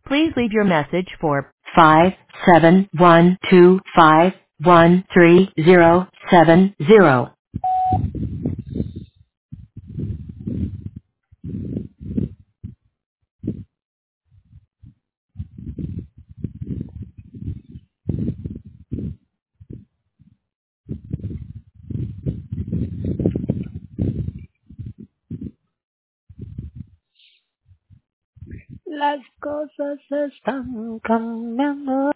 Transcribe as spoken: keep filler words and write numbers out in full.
Please leave your message for five seven one two five one three zero seven zero. Las cosas están cambiando.